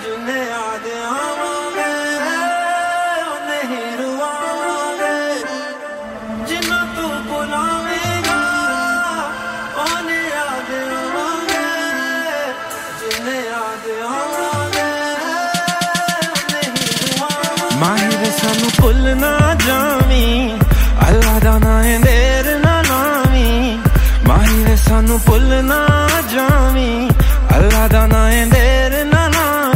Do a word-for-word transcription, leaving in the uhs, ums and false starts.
जिन्ने याद आवांगे उन्ने ही रुवांगे जिन्ना तू बुलावेगा उन्ने याद आवांगे जिन्ने याद आवांगे उन्ने ही रुवांगे माहिर सानू भुल ना जावी अल्लाह दा नाम है देर ना लावी माहिर सानू भुल ना जावी अल्लाह दा नाम है